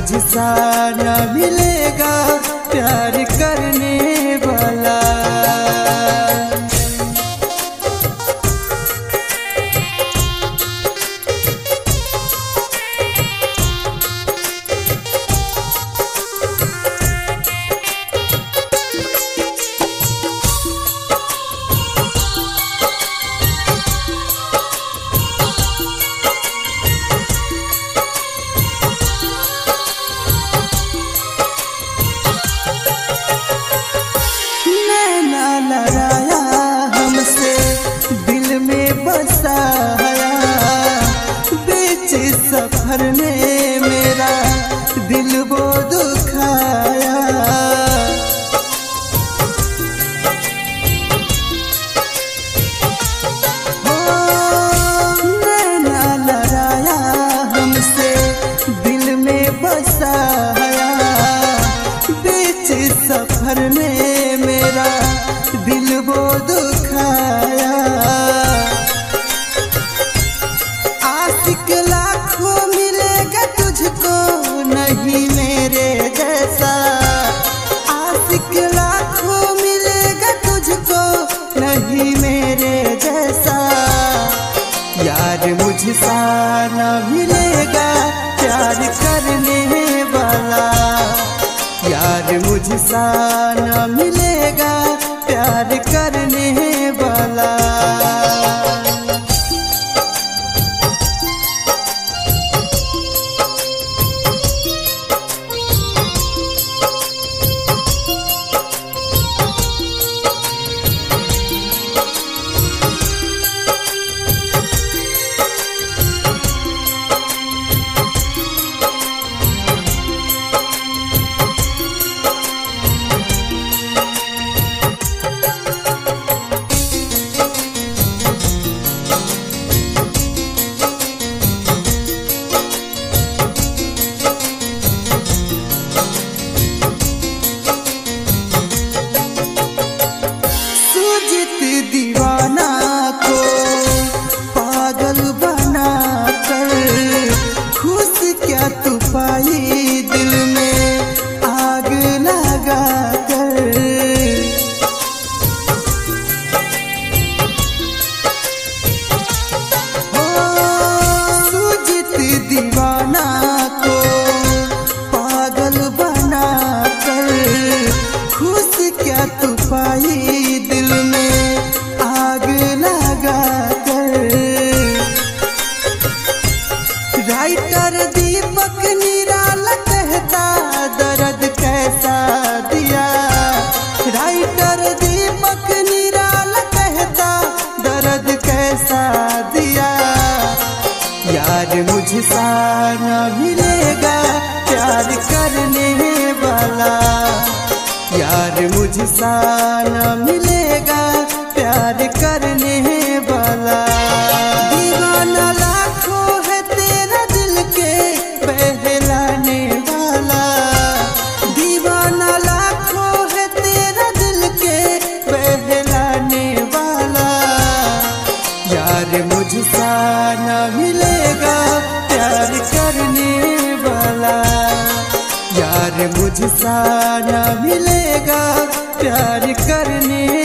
मुझसा न मिलेगा प्यार करने वाला। लड़ाया हमसे दिल में बसाया, बीच सफर में मेरा दिल वो दुखाया। नैना लड़ाया हमसे दिल में बसाया, बीच सफर में मेरा दिल वो दुखाया। आशिक लाखों मिलेगा तुझको नहीं मेरे जैसा, आशिक लाखों मिलेगा तुझको नहीं मेरे जैसा। यार मुझसा न मिलेगा प्यार करने वाला, यार मुझसा न मिलेगा प्यार करने वाला। दीवाना को पागल बना कर खुश क्या तू पाई दिल में आग लगा कर। सूजित दीवाना को पागल बना कर खुश क्या तू पाई दिल में आग लगा कर। राइटर दीपक निराला कहता दर्द कैसा दिया, राइटर दीपक निराला कहता दर्द कैसा दिया। यार मुझसा न मिलेगा प्यार करने वाला, यार मुझसा न मिलेगा प्यार करने वाला। दीवाना लाखों है तेरा दिल के बहलाने वाला, दीवाना लाखों है तेरा दिल के बहलाने वाला। यार मुझसा न मिलेगा प्यार करने वाला, यार मुझसा न मिलेगा प्यार करने